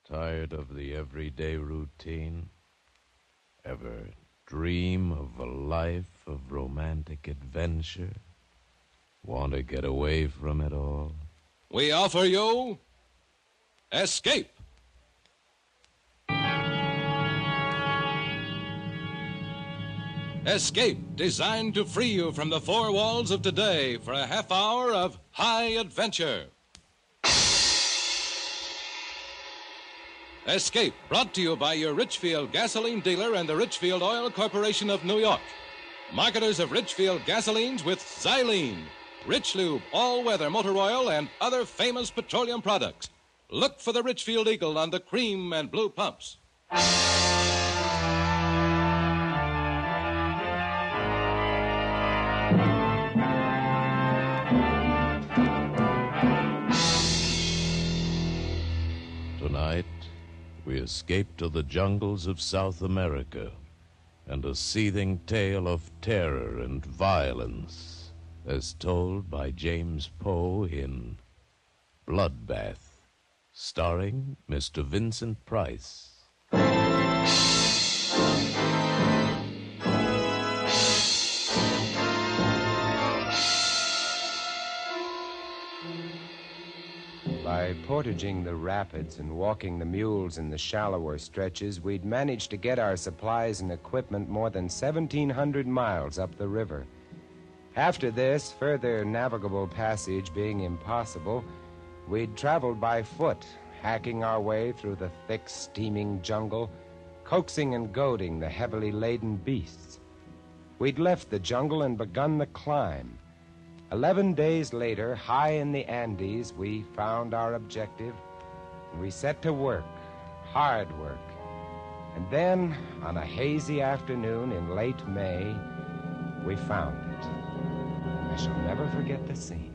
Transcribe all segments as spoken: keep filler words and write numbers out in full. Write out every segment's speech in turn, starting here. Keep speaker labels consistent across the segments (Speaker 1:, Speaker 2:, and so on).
Speaker 1: Tired of the everyday routine? Ever dream of a life of romantic adventure? Want to get away from it all?
Speaker 2: We offer you Escape. Escape, designed to free you from the four walls of today for a half hour of high adventure. Escape, brought to you by your Richfield gasoline dealer and the Richfield Oil Corporation of New York. Marketers of Richfield gasolines with Xylene, Rich Lube, all-weather motor oil, and other famous petroleum products. Look for the Richfield Eagle on the cream and blue pumps.
Speaker 1: Tonight, we escape to the jungles of South America and a seething tale of terror and violence as told by James Poe in Bloodbath, starring Mister Vincent Price.
Speaker 3: By portaging the rapids and walking the mules in the shallower stretches, we'd managed to get our supplies and equipment more than seventeen hundred miles up the river. After this, further navigable passage being impossible, we'd traveled by foot, hacking our way through the thick, steaming jungle, coaxing and goading the heavily laden beasts. We'd left the jungle and begun the climb. Eleven days later, high in the Andes, we found our objective, and we set to work, hard work. And then, on a hazy afternoon in late May, we found it. And I shall never forget the scene.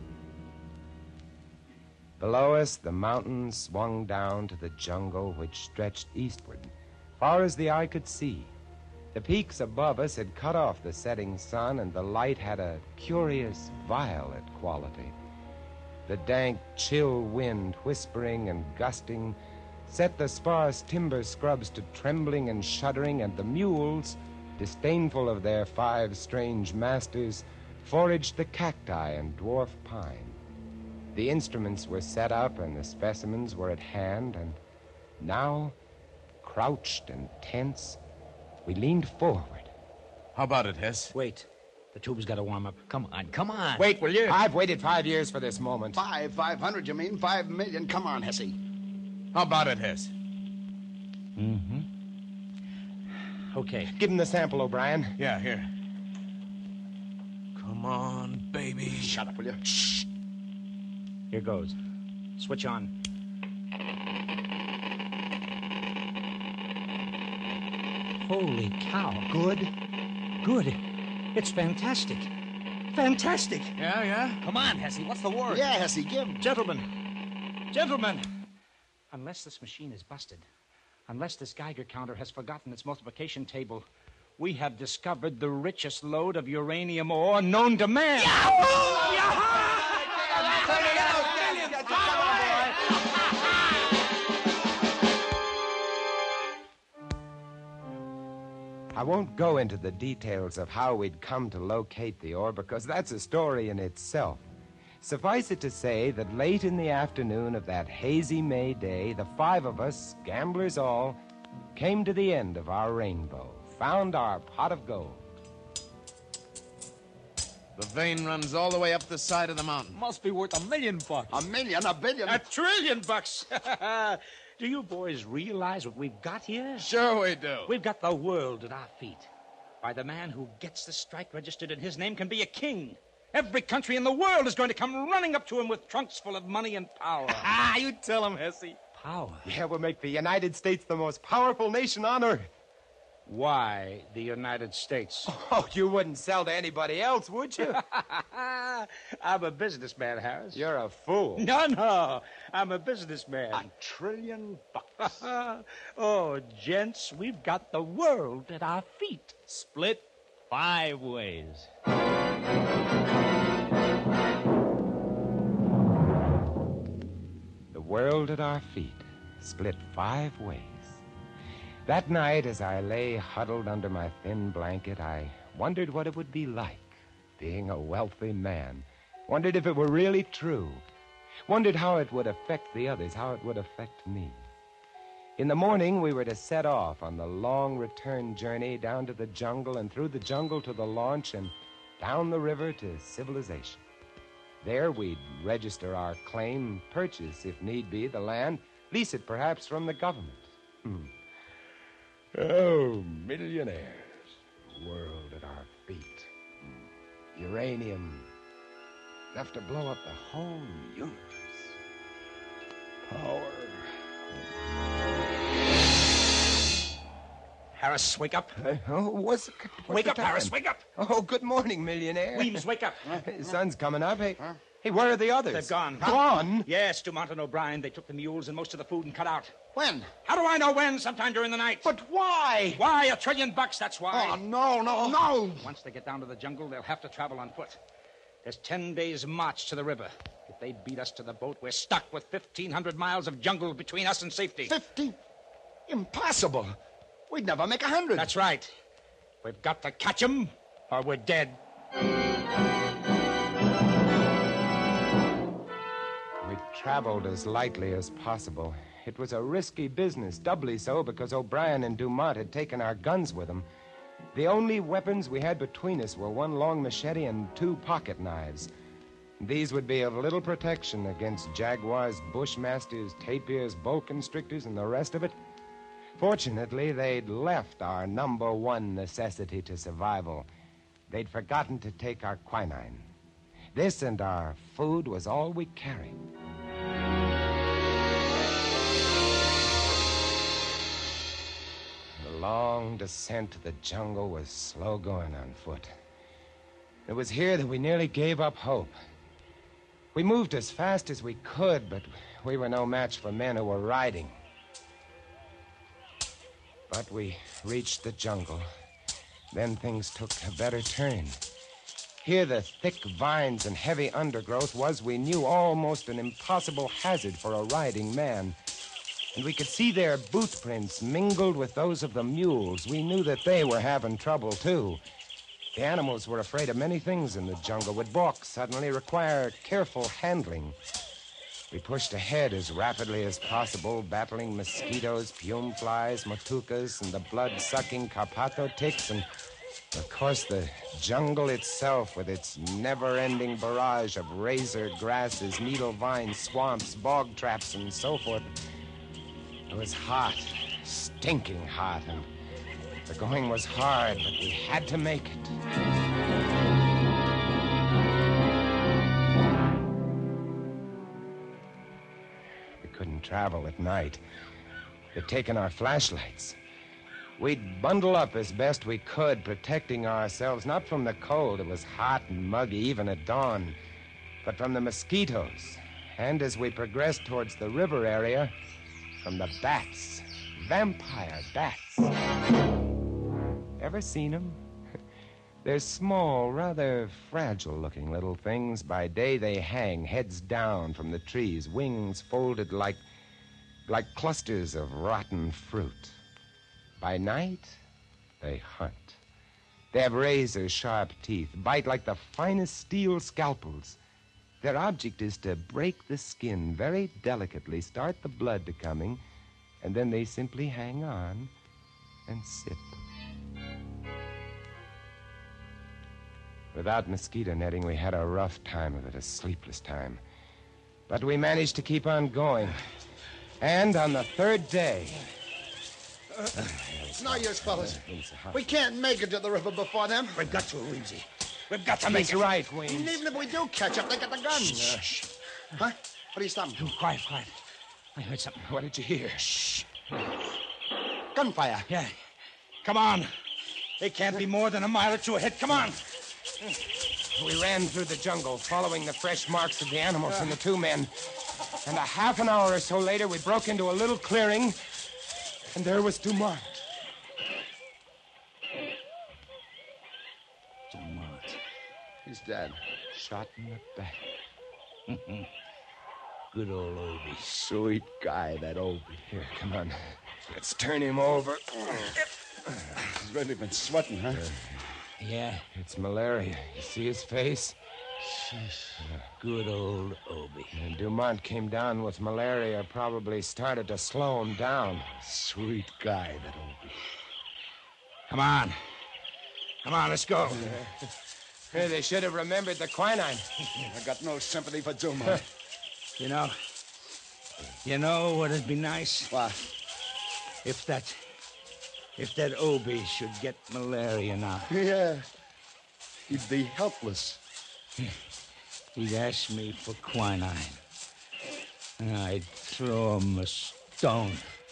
Speaker 3: Below us, the mountains swung down to the jungle which stretched eastward, far as the eye could see. The peaks above us had cut off the setting sun, and the light had a curious violet quality. The dank, chill wind, whispering and gusting, set the sparse timber scrubs to trembling and shuddering, and the mules, disdainful of their five strange masters, foraged the cacti and dwarf pine. The instruments were set up, and the specimens were at hand, and now, crouched and tense, we leaned forward.
Speaker 4: How about it, Hess?
Speaker 5: Wait. The tube's got to warm up. Come on, come on.
Speaker 3: Wait, will you? I've waited five years for this moment.
Speaker 6: Five, five hundred, you mean? Five million. Come on, Hesse.
Speaker 4: How about it, Hess?
Speaker 5: Mm-hmm. Okay.
Speaker 3: Give him the sample, O'Brien.
Speaker 4: Yeah, here. Come on, baby.
Speaker 6: Shut up, will you?
Speaker 5: Shh. Here goes. Switch on. Holy cow. Good? Good. It's fantastic. Fantastic.
Speaker 4: Yeah, yeah?
Speaker 5: Come on, Hesse. What's the word?
Speaker 6: Yeah, Hesse, give.
Speaker 5: Gentlemen. Gentlemen. Unless this machine is busted, unless this Geiger counter has forgotten its multiplication table, we have discovered the richest lode of uranium ore known to man. Yahoo! Yahoo!
Speaker 3: I won't go into the details of how we'd come to locate the ore, because that's a story in itself. Suffice it to say that late in the afternoon of that hazy May day, the five of us, gamblers all, came to the end of our rainbow, found our pot of gold.
Speaker 4: The vein runs all the way up the side of the mountain.
Speaker 5: Must be worth a million bucks.
Speaker 6: A million, a billion.
Speaker 5: A trillion bucks. Do you boys realize what we've got here?
Speaker 4: Sure we do.
Speaker 5: We've got the world at our feet. Why, the man who gets the strike registered in his name can be a king. Every country in the world is going to come running up to him with trunks full of money and power.
Speaker 3: Ah, you tell him, Hesse.
Speaker 5: Power?
Speaker 3: Yeah, we'll make the United States the most powerful nation on earth.
Speaker 5: Why the United States?
Speaker 3: Oh, you wouldn't sell to anybody else, would you?
Speaker 5: I'm a businessman, Harris.
Speaker 3: You're a fool.
Speaker 5: No, no. I'm a businessman.
Speaker 6: A trillion bucks.
Speaker 5: Oh, gents, we've got the world at our feet. Split five ways.
Speaker 3: The world at our feet, split five ways. That night, as I lay huddled under my thin blanket, I wondered what it would be like being a wealthy man. Wondered if it were really true. Wondered how it would affect the others, how it would affect me. In the morning, we were to set off on the long return journey down to the jungle and through the jungle to the launch and down the river to civilization. There, we'd register our claim, purchase, if need be, the land, lease it perhaps from the government. Hmm. Oh, millionaires, world at our feet. Uranium, enough to blow up the whole universe. Power.
Speaker 5: Harris, wake up.
Speaker 3: Uh, oh, what's, what's
Speaker 5: Wake
Speaker 3: the
Speaker 5: up,
Speaker 3: time?
Speaker 5: Harris, wake up.
Speaker 3: Oh, good morning, millionaire.
Speaker 5: Weems, wake up.
Speaker 3: The sun's coming up. Hey, hey, where are the others?
Speaker 5: They've gone.
Speaker 3: Gone?
Speaker 5: Yes, Dumont and O'Brien. They took the mules and most of the food and cut out.
Speaker 6: When?
Speaker 5: How do I know when? Sometime during the night.
Speaker 6: But why?
Speaker 5: Why? A trillion bucks, that's why.
Speaker 6: Oh, no, no, no.
Speaker 5: Once they get down to the jungle, they'll have to travel on foot. There's ten days' march to the river. If they beat us to the boat, we're stuck with fifteen hundred miles of jungle between us and safety.
Speaker 6: Fifty? Impossible. We'd never make a hundred.
Speaker 5: That's right. We've got to catch 'em, or we're dead.
Speaker 3: We traveled as lightly as possible. It was a risky business, doubly so because O'Brien and Dumont had taken our guns with them. The only weapons we had between us were one long machete and two pocket knives. These would be of little protection against jaguars, bushmasters, tapirs, boa constrictors, and the rest of it. Fortunately, they'd left our number one necessity to survival. They'd forgotten to take our quinine. This and our food was all we carried. The long descent to the jungle was slow going on foot. It was here that we nearly gave up hope. We moved as fast as we could, but we were no match for men who were riding. But we reached the jungle. Then things took a better turn. Here, the thick vines and heavy undergrowth was, we knew, almost an impossible hazard for a riding man. And we could see their boot prints mingled with those of the mules. We knew that they were having trouble, too. The animals were afraid of many things in the jungle, would balk suddenly, require careful handling. We pushed ahead as rapidly as possible, battling mosquitoes, pume flies, matucas, and the blood-sucking carpato ticks, and, of course, the jungle itself with its never-ending barrage of razor grasses, needle vines, swamps, bog traps, and so forth. It was hot, stinking hot, and the going was hard, but we had to make it. We couldn't travel at night. They'd taken our flashlights. We'd bundle up as best we could, protecting ourselves, not from the cold. It was hot and muggy, even at dawn, but from the mosquitoes. And as we progressed towards the river area, from the bats. Vampire bats. Ever seen them? They're small, rather fragile-looking little things. By day, they hang, heads down from the trees, wings folded like, like clusters of rotten fruit. By night, they hunt. They have razor-sharp teeth, bite like the finest steel scalpels. Their object is to break the skin very delicately, start the blood to coming, and then they simply hang on and sip. Without mosquito netting, we had a rough time of it, a sleepless time. But we managed to keep on going. And on the third day...
Speaker 6: It's no use, fellas. We can't make it to the river before them.
Speaker 5: We've got to, Weemsy. We've got to make
Speaker 3: He's
Speaker 5: it.
Speaker 3: right,
Speaker 6: And
Speaker 3: Weems.
Speaker 6: even if we do catch up, they got the guns.
Speaker 5: Shh.
Speaker 6: Huh? What are you stopping?
Speaker 5: Quiet, quiet. I heard something.
Speaker 3: What did you hear?
Speaker 5: Shh.
Speaker 6: Gunfire.
Speaker 5: Yeah. Come on. They can't be more than a mile or two ahead. Come on.
Speaker 3: We ran through the jungle, following the fresh marks of the animals and the two men. And a half an hour or so later, we broke into a little clearing, and there was Dumont.
Speaker 5: Dumont.
Speaker 6: He's dead.
Speaker 3: Shot in the back.
Speaker 7: Good old Obie.
Speaker 6: Sweet guy, that Obie.
Speaker 3: Here, come on. Let's turn him over.
Speaker 6: He's really been sweating, huh?
Speaker 7: Yeah,
Speaker 3: It's malaria. You see his face?
Speaker 7: good old Obie.
Speaker 3: And Dumont came down with malaria, probably started to slow him down.
Speaker 6: Sweet guy, that Obie.
Speaker 5: Come on. Come on, let's go.
Speaker 3: Hey, they should have remembered the quinine.
Speaker 6: I got no sympathy for Dumont.
Speaker 5: You know, you know what'd be nice?
Speaker 6: What?
Speaker 5: If that, if that Obie should get malaria now.
Speaker 6: Yeah. He'd be helpless.
Speaker 5: He'd ask me for quinine. And I'd throw him a stone.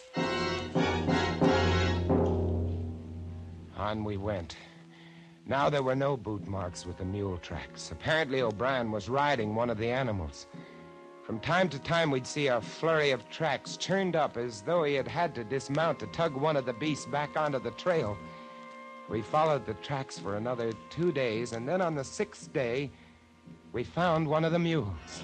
Speaker 3: On we went. Now there were no boot marks with the mule tracks. Apparently O'Brien was riding one of the animals. From time to time we'd see a flurry of tracks churned up as though he had had to dismount to tug one of the beasts back onto the trail. We followed the tracks for another two days, and then on the sixth day, we found one of the mules.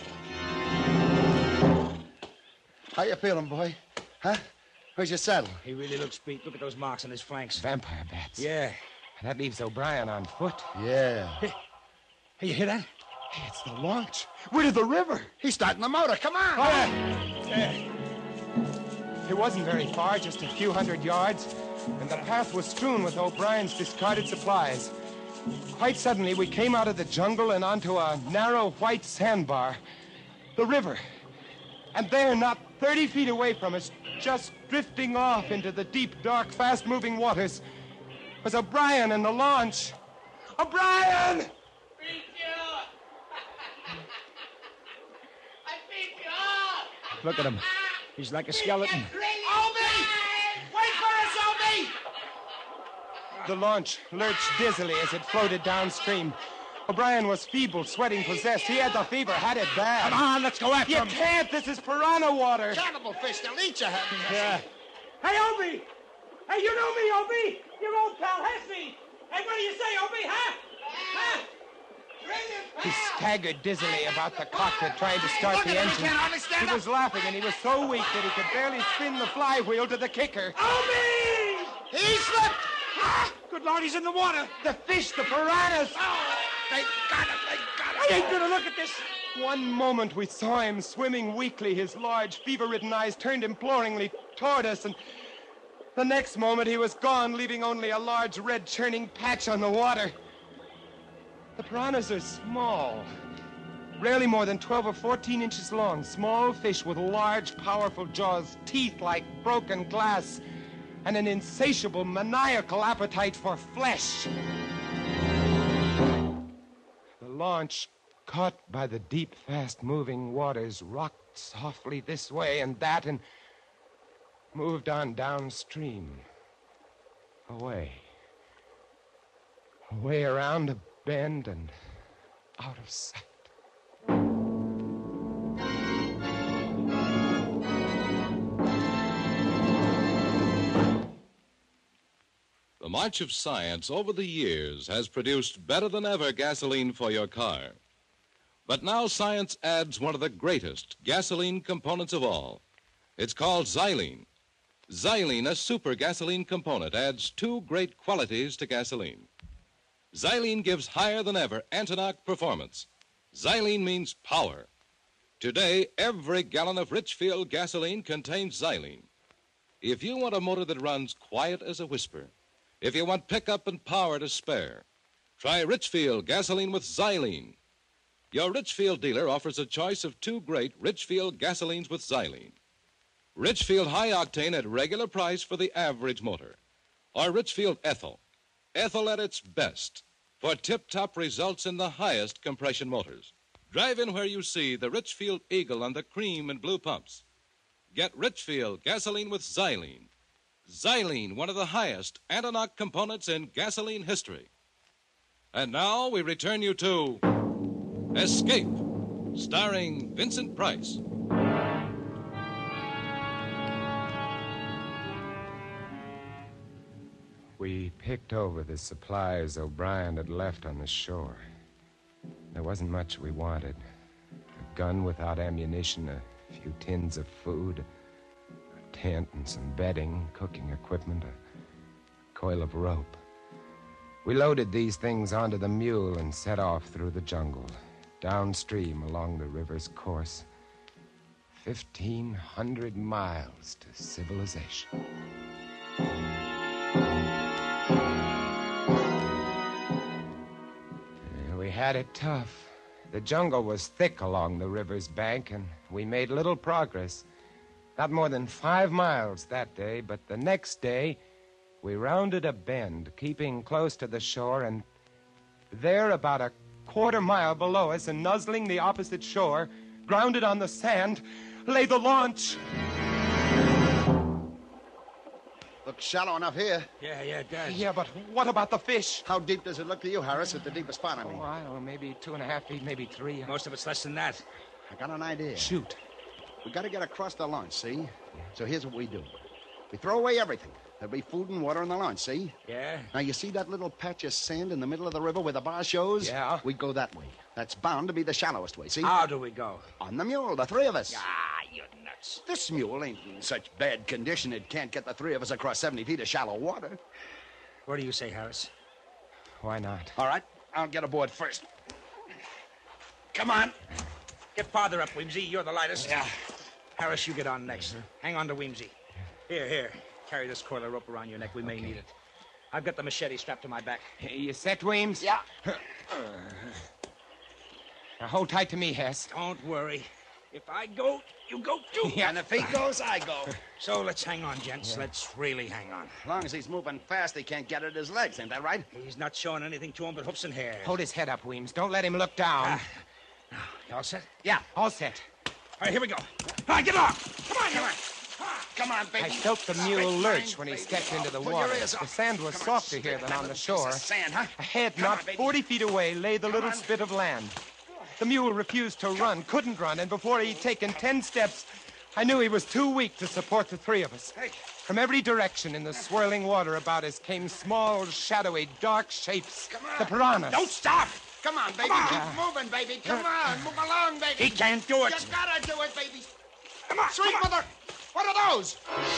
Speaker 6: How you feeling, boy? Huh? Where's your saddle?
Speaker 5: He really looks beat. Look at those marks on his flanks.
Speaker 3: Vampire bats.
Speaker 5: Yeah.
Speaker 3: That leaves O'Brien on foot.
Speaker 6: Yeah.
Speaker 5: Hey, you hear that?
Speaker 6: Hey, it's the launch. We're to the river. He's starting the motor. Come on.
Speaker 3: Oh, yeah. Yeah. It wasn't very far, just a few hundred yards, and the path was strewn with O'Brien's discarded supplies. Quite suddenly, we came out of the jungle and onto a narrow white sandbar. The river. And there, not thirty feet away from us, just drifting off into the deep, dark, fast-moving waters, was O'Brien and the launch. O'Brien!
Speaker 8: Beat you! I beat you!
Speaker 5: Look at him. He's like a skeleton.
Speaker 8: Obie! Wait for us, Obie!
Speaker 3: The launch lurched dizzily as it floated downstream. O'Brien was feeble, sweating, possessed. He had the fever, had it bad.
Speaker 5: Come on, let's go after
Speaker 3: You
Speaker 5: him.
Speaker 3: can't. This is piranha water.
Speaker 6: Cannibal fish, they'll eat you.
Speaker 3: Yeah.
Speaker 5: Hey, Obie! Hey, you know me, Obie! Your old pal Hesney! Hey, what do you say, Obie, huh? Huh?
Speaker 3: He staggered dizzily about the cockpit, trying to start
Speaker 6: Look
Speaker 3: the
Speaker 6: at him, he
Speaker 3: engine.
Speaker 6: can't hardly stand
Speaker 3: He
Speaker 6: up.
Speaker 3: was laughing, and he was so weak that he could barely spin the flywheel to the kicker.
Speaker 5: Obie!
Speaker 6: He slipped.
Speaker 5: Ah, good Lord, he's in the water.
Speaker 3: The fish, the piranhas.
Speaker 6: They got him. They got him.
Speaker 5: I ain't gonna look at this.
Speaker 3: One moment we saw him swimming weakly. His large, fever-ridden eyes turned imploringly toward us, and the next moment he was gone, leaving only a large red churning patch on the water. The piranhas are small, rarely more than twelve or fourteen inches long. Small fish with large, powerful jaws, teeth like broken glass, and an insatiable, maniacal appetite for flesh. The launch, caught by the deep, fast-moving waters, rocked softly this way and that and moved on downstream. Away. Away around a bend and out of sight.
Speaker 2: The march of science over the years has produced better than ever gasoline for your car. But now science adds one of the greatest gasoline components of all. It's called xylene. Xylene, a super gasoline component, adds two great qualities to gasoline. Xylene gives higher than ever anti-knock performance. Xylene means power. Today, every gallon of Richfield gasoline contains xylene. If you want a motor that runs quiet as a whisper, if you want pickup and power to spare, try Richfield gasoline with xylene. Your Richfield dealer offers a choice of two great Richfield gasolines with xylene. Richfield High Octane at regular price for the average motor. Or Richfield Ethyl. Ethyl at its best for tip-top results in the highest compression motors. Drive in where you see the Richfield Eagle on the cream and blue pumps. Get Richfield gasoline with xylene. Xylene, one of the highest anti-knock components in gasoline history. And now we return you to Escape, starring Vincent Price.
Speaker 3: We picked over the supplies O'Brien had left on the shore. There wasn't much we wanted. A gun without ammunition, a A few tins of food, a tent and some bedding, cooking equipment, a coil of rope. We loaded these things onto the mule and set off through the jungle, downstream along the river's course. Fifteen hundred miles to civilization. We had it tough. The jungle was thick along the river's bank, and we made little progress. Not more than five miles that day, but the next day, we rounded a bend, keeping close to the shore, and there, about a quarter mile below us and nuzzling the opposite shore, grounded on the sand, lay the launch.
Speaker 6: Looks shallow enough here.
Speaker 7: Yeah, yeah, it does.
Speaker 3: Yeah, but what about the fish?
Speaker 6: How deep does it look to you, Harris, at the deepest spot, I mean?
Speaker 3: Oh, I don't know, maybe two and a half feet, maybe three.
Speaker 7: Most of it's less than that.
Speaker 6: I got an idea.
Speaker 3: Shoot.
Speaker 6: We got to get across the launch, see? So here's what we do. We throw away everything. There'll be food and water on the launch, see?
Speaker 7: Yeah?
Speaker 6: Now, you see that little patch of sand in the middle of the river where the bar shows?
Speaker 3: Yeah.
Speaker 6: We go that way. That's bound to be the shallowest way, see?
Speaker 7: How do we go?
Speaker 6: On the mule, the three of us.
Speaker 7: Ah, you're nuts.
Speaker 6: This mule ain't in such bad condition it can't get the three of us across seventy feet of shallow water.
Speaker 7: What do you say, Harris?
Speaker 3: Why not?
Speaker 6: All right, I'll get aboard first. Come on.
Speaker 7: Get farther up, Weemsy. You're the lightest. Yeah. Harris, you get on next. Hang on to Weemsy. Here, here. Carry this coil of rope around your neck. We may
Speaker 3: Okay.
Speaker 7: need it. I've got the machete strapped to my back.
Speaker 3: Hey, you set, Weems?
Speaker 6: Yeah.
Speaker 3: Now hold tight to me, Hess.
Speaker 7: Don't worry. If I go, you go too.
Speaker 6: And if he goes, I go.
Speaker 7: So let's hang on, gents. Let's really hang on.
Speaker 6: As long as he's moving fast, he can't get at his legs. Ain't that right?
Speaker 7: He's not showing anything to him but hoofs and hair.
Speaker 3: Hold his head up, Weems. Don't let him look down.
Speaker 7: Now, you all set?
Speaker 3: Yeah, all set.
Speaker 7: All right, here we go. All right, get along. Come on, come on.
Speaker 6: Come on, baby.
Speaker 3: I felt the mule lurch when he stepped into the
Speaker 6: Pull
Speaker 3: water.
Speaker 6: your ears up.
Speaker 3: The sand was
Speaker 6: Come on,
Speaker 3: softer here
Speaker 6: spit
Speaker 3: than
Speaker 6: that
Speaker 3: on the
Speaker 6: little piece
Speaker 3: shore.
Speaker 6: of sand, huh?
Speaker 3: Ahead,
Speaker 6: Come
Speaker 3: not
Speaker 6: on, baby.
Speaker 3: forty feet away, lay the little
Speaker 6: on.
Speaker 3: spit of land. The mule refused to run, couldn't run, and before he'd taken ten steps, I knew he was too weak to support the three of us.
Speaker 6: Hey.
Speaker 3: From every direction in the swirling water about us came small, shadowy, dark shapes.
Speaker 6: Come on.
Speaker 3: The piranhas.
Speaker 7: Don't stop.
Speaker 6: Come on, baby.
Speaker 7: Come on.
Speaker 6: Keep moving, baby. Come on. Move along, baby.
Speaker 7: He can't do
Speaker 6: You
Speaker 7: it.
Speaker 6: gotta do it, baby.
Speaker 7: Come on,
Speaker 6: Sweet
Speaker 7: come on.
Speaker 6: mother. What are those?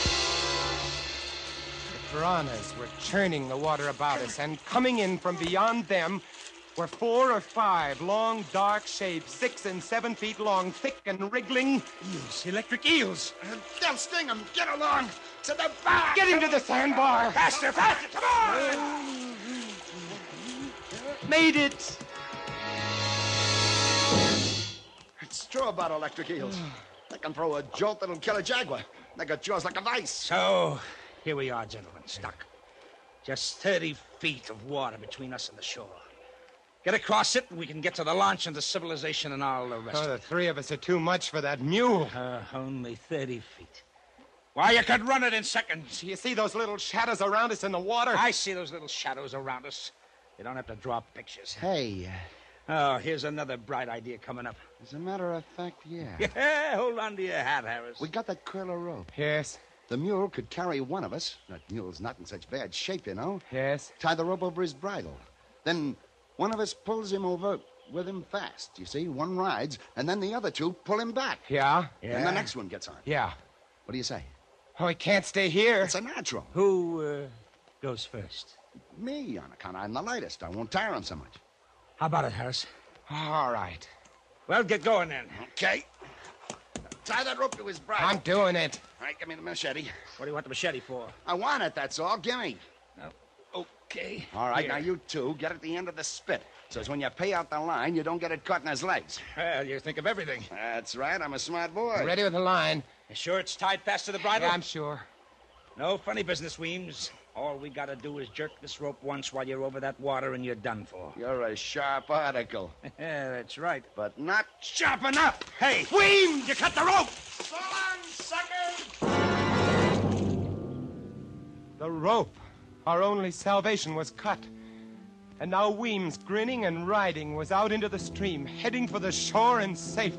Speaker 3: The piranhas were churning the water about us, and coming in from beyond them were four or five long, dark shapes, six and seven feet long, thick and wriggling.
Speaker 7: Eels, electric eels.
Speaker 6: They'll sting him. Get along to the bar.
Speaker 3: Get him to the sandbar.
Speaker 7: Faster, faster, come on.
Speaker 3: Made it.
Speaker 6: It's true about electric eels. They can throw a jolt that'll kill a jaguar. They got jaws like a vice.
Speaker 7: So, here we are, gentlemen, stuck. Just thirty feet of water between us and the shore. Get across it, and we can get to the launch and the civilization and all the rest
Speaker 3: Oh,
Speaker 7: of
Speaker 3: the
Speaker 7: it.
Speaker 3: three of us are too much for that mule.
Speaker 7: Uh, only thirty feet. Why, you could run it in seconds.
Speaker 3: Do you see those little shadows around us in the water?
Speaker 7: I see those little shadows around us. You don't have to draw pictures.
Speaker 6: Hey,
Speaker 7: Oh, here's another bright idea coming up.
Speaker 6: as a matter of fact, yeah.
Speaker 7: Yeah, hold on to your hat, Harris.
Speaker 6: We got that coil of rope.
Speaker 3: Yes,
Speaker 6: The mule could carry one of us. That mule's not in such bad shape, you know.
Speaker 3: yes.
Speaker 6: Tie the rope over his bridle. Then one of us pulls him over with him fast, you see. One rides, and then the other two pull him back.
Speaker 3: Yeah?
Speaker 6: And the next one gets on.
Speaker 3: Yeah.
Speaker 6: What do you say?
Speaker 3: Oh, he can't stay here.
Speaker 6: It's a natural.
Speaker 7: Who uh, goes first?
Speaker 6: Me, on account I'm the lightest. I won't tire him so much.
Speaker 7: How about it, Harris?
Speaker 3: All right.
Speaker 7: Well, get going then.
Speaker 6: Okay. Tie that rope to his bridle.
Speaker 3: I'm doing it.
Speaker 6: All right, give me the machete.
Speaker 7: What do you want the machete for?
Speaker 6: I want it, that's all. Give me.
Speaker 7: Okay.
Speaker 6: All right,
Speaker 7: Here.
Speaker 6: now you two get at the end of the spit. So as when you pay out the line, you don't get it caught in his legs.
Speaker 7: Well, you think of everything.
Speaker 6: That's right. I'm a smart boy.
Speaker 3: Ready with the line.
Speaker 7: You sure it's tied fast to the bridle?
Speaker 3: Yeah, I'm sure.
Speaker 7: No funny business, Weems. All we gotta do is jerk this rope once while you're over that water and you're done for.
Speaker 6: You're a sharp article,
Speaker 7: Yeah, that's right.
Speaker 6: but not sharp enough.
Speaker 7: Hey, Weems, you cut the rope!
Speaker 8: So long, suckers!
Speaker 3: The rope. Our only salvation was cut. And now Weems, grinning and riding, was out into the stream, heading for the shore and safe.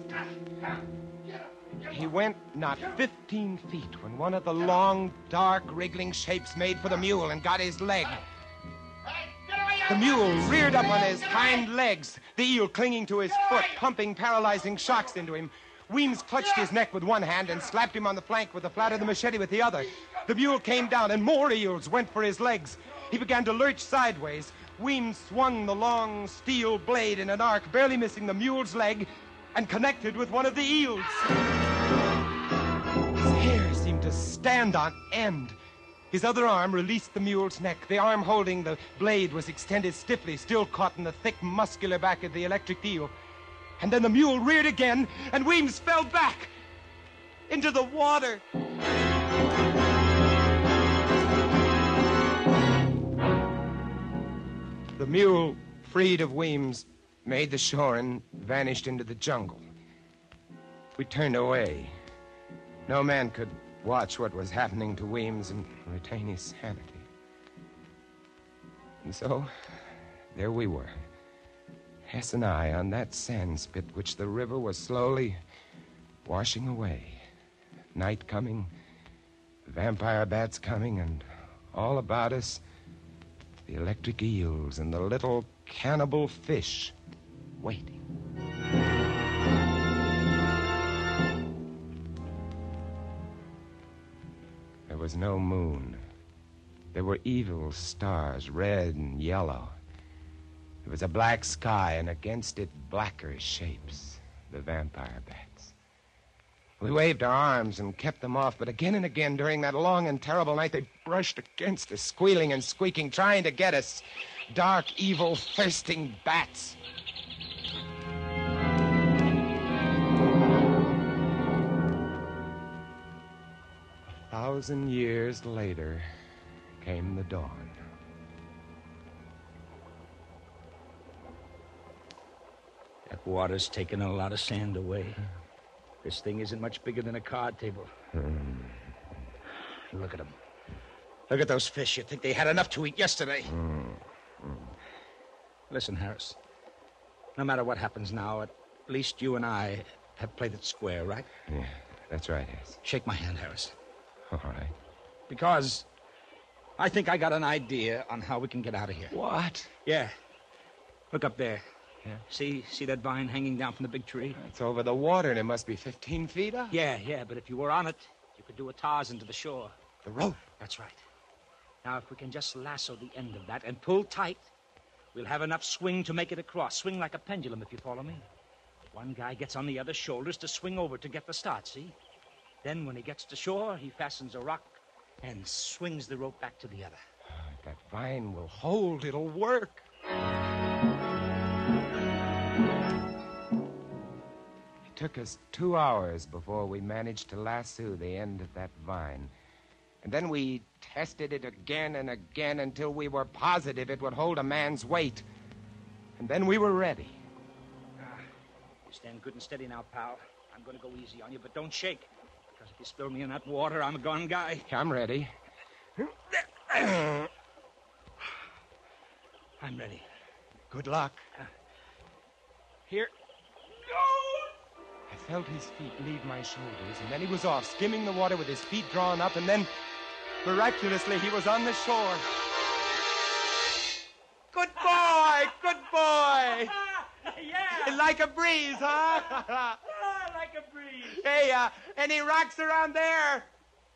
Speaker 3: He went not fifteen feet when one of the long, dark, wriggling shapes made for the mule and got his leg. The mule reared up on his hind legs, the eel clinging to his foot, pumping paralyzing shocks into him. Weems clutched his neck with one hand and slapped him on the flank with the flat of the machete with the other. The mule came down, and more eels went for his legs. He began to lurch sideways. Weems swung the long steel blade in an arc, barely missing the mule's leg, and connected with one of the eels. His hair seemed to stand on end. His other arm released the mule's neck. The arm holding the blade was extended stiffly, still caught in the thick, muscular back of the electric eel. And then the mule reared again, and Weems fell back into the water. The mule, freed of Weems, made the shore and vanished into the jungle. We turned away. No man could watch what was happening to Weems and retain his sanity. And so, there we were, Hess and I, on that sand spit which the river was slowly washing away. Night coming, vampire bats coming, and all about us, the electric eels and the little cannibal fish waiting. There was no moon. There were evil stars, red and yellow. There was a black sky, and against it, blacker shapes, the vampire bats. We waved our arms and kept them off, but again and again during that long and terrible night, they brushed against us, squealing and squeaking, trying to get us. Dark, evil, thirsting bats. A thousand years later came the dawn.
Speaker 7: That water's taken a lot of sand away. This thing isn't much bigger than a card table.
Speaker 3: Mm.
Speaker 7: Look at them. Look at those fish. You'd think they had enough to eat yesterday.
Speaker 3: Mm. Mm.
Speaker 7: Listen, Harris. No matter what happens now, at least you and I have played it square, right?
Speaker 3: Yeah, that's right, yes.
Speaker 7: Shake my hand, Harris.
Speaker 3: All right.
Speaker 7: Because I think I got an idea on how we can get out of here.
Speaker 3: What?
Speaker 7: Yeah. Look up there.
Speaker 3: Yeah.
Speaker 7: See, see that vine hanging down from the big tree?
Speaker 3: It's over the water, and it must be fifteen feet up.
Speaker 7: Yeah, yeah, but if you were on it, you could do a Tarzan to the shore.
Speaker 3: The rope.
Speaker 7: That's right. Now, if we can just lasso the end of that and pull tight, we'll have enough swing to make it across. Swing like a pendulum, if you follow me. One guy gets on the other's shoulders to swing over to get the start, see? Then when he gets to shore, he fastens a rock and swings the rope back to the other.
Speaker 3: If that vine will hold, it'll work. It took us two hours before we managed to lasso the end of that vine. And then we tested it again and again until we were positive it would hold a man's weight. And then we were ready.
Speaker 7: Ah, you stand good and steady now, pal. I'm going to go easy on you, but don't shake. Because if you spill me in that water, I'm a gone guy.
Speaker 3: I'm ready.
Speaker 7: I'm ready.
Speaker 3: Good luck.
Speaker 7: Uh, here.
Speaker 3: I felt his feet leave my shoulders, and then he was off, skimming the water with his feet drawn up, and then, miraculously, he was on the shore. Good boy! Good boy!
Speaker 8: Yeah!
Speaker 3: Like a breeze, huh?
Speaker 8: Ah, like a breeze.
Speaker 3: Hey, uh, any rocks around there?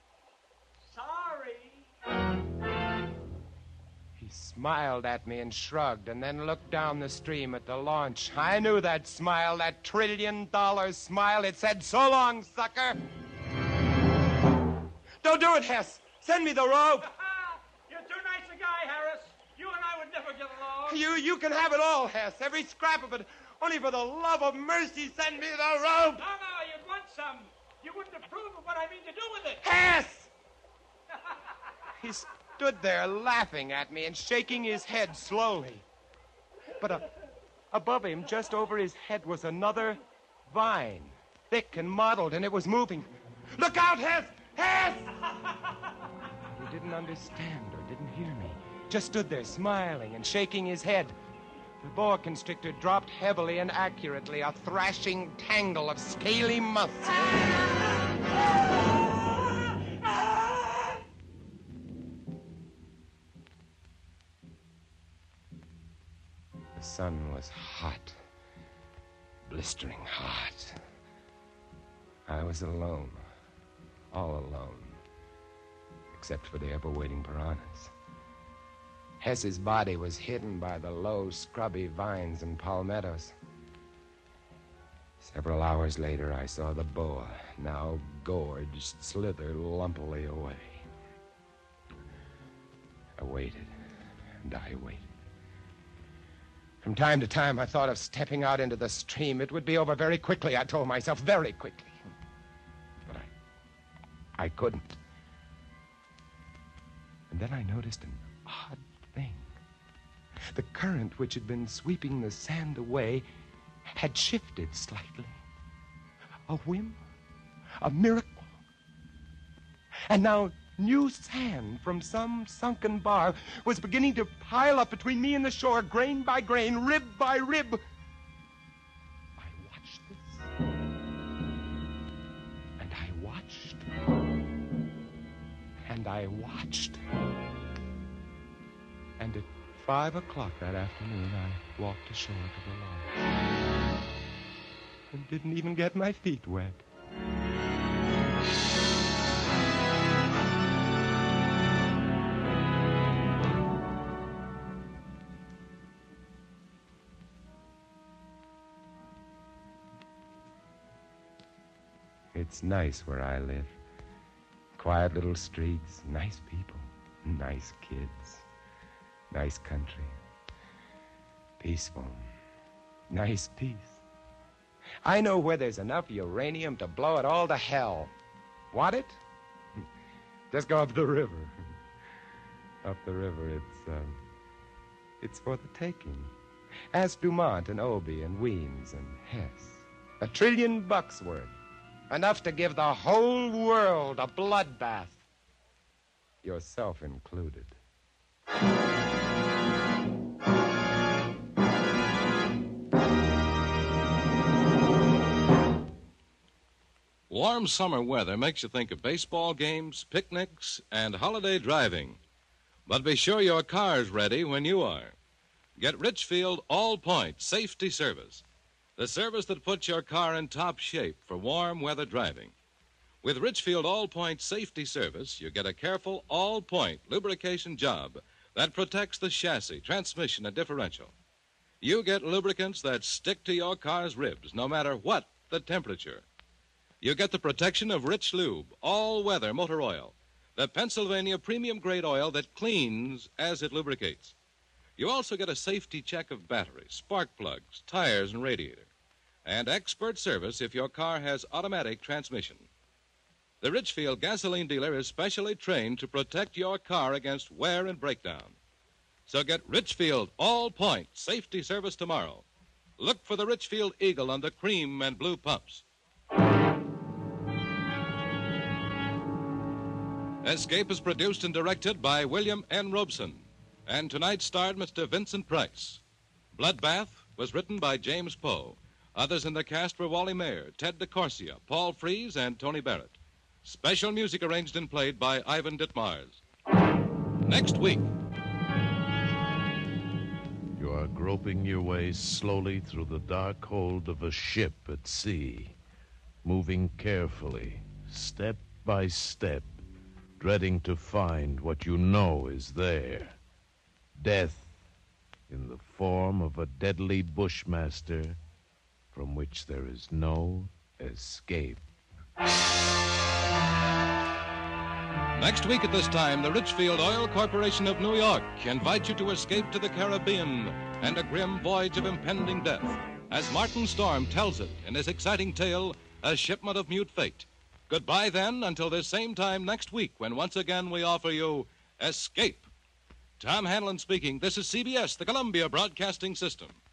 Speaker 8: Sorry.
Speaker 3: He smiled at me and shrugged, and then looked down the stream at the launch. I knew that smile, that trillion-dollar smile. It said, "So long, sucker." Don't do it, Hess. Send me the rope.
Speaker 8: You're too nice a guy, Harris. You and I would never get along.
Speaker 3: You, you can have it all, Hess. Every scrap of it. Only for the love of mercy, send me the rope.
Speaker 8: No, no, you'd want some. You wouldn't approve of what I mean to do with it.
Speaker 3: Hess! He stood there laughing at me and shaking his head slowly. But uh, above him, just over his head, was another vine, thick and mottled, and it was moving. Look out, Hess! Hess! He didn't understand or didn't hear me. Just stood there smiling and shaking his head. The boa constrictor dropped heavily and accurately, a thrashing tangle of scaly muscles. The sun was hot, blistering hot. I was alone. All alone. Except for the ever-waiting piranhas. Hess's body was hidden by the low, scrubby vines and palmettos. Several hours later, I saw the boa, now gorged, slither lumpily away. I waited, and I waited. From time to time, I thought of stepping out into the stream. It would be over very quickly, I told myself, very quickly. But I... I couldn't. And then I noticed an odd thing. The current which had been sweeping the sand away had shifted slightly. A whim, a miracle. And now new sand from some sunken bar was beginning to pile up between me and the shore, grain by grain, rib by rib. I watched this. And I watched. And I watched. And at five o'clock that afternoon, I walked ashore to the lodge. And didn't even get my feet wet. It's nice where I live. Quiet little streets, nice people, nice kids, nice country. Peaceful, nice peace. I know where there's enough uranium to blow it all to hell. Want it? Just go up the river. Up the river, it's, uh, it's for the taking. Ask Dumont and Obie and Weems and Hess. A trillion bucks worth. Enough to give the whole world a bloodbath. Yourself included.
Speaker 2: Warm summer weather makes you think of baseball games, picnics, and holiday driving. But be sure your car's ready when you are. Get Richfield All-Point Safety Service, the service that puts your car in top shape for warm weather driving. With Richfield All-Point Safety Service, you get a careful all-point lubrication job that protects the chassis, transmission, and differential. You get lubricants that stick to your car's ribs no matter what the temperature. You get the protection of Rich Lube, all-weather motor oil, the Pennsylvania premium-grade oil that cleans as it lubricates. You also get a safety check of batteries, spark plugs, tires, and radiator, and expert service if your car has automatic transmission. The Richfield gasoline dealer is specially trained to protect your car against wear and breakdown. So get Richfield All-Point Safety Service tomorrow. Look for the Richfield Eagle on the cream and blue pumps. Escape is produced and directed by William N. Robeson, and tonight starred Mister Vincent Price. Bloodbath was written by James Poe. Others in the cast were Wally Mayer, Ted DeCorsia, Paul Frees, and Tony Barrett. Special music arranged and played by Ivan Ditmars. Next week.
Speaker 1: You are groping your way slowly through the dark hold of a ship at sea, moving carefully, step by step, dreading to find what you know is there. Death in the form of a deadly bushmaster from which there is no escape.
Speaker 2: Next week at this time, the Richfield Oil Corporation of New York invites you to escape to the Caribbean and a grim voyage of impending death, as Martin Storm tells it in his exciting tale, A Shipment of Mute Fate. Goodbye, then, until this same time next week, when once again we offer you Escape. Tom Hanlon speaking. This is C B S, the Columbia Broadcasting System.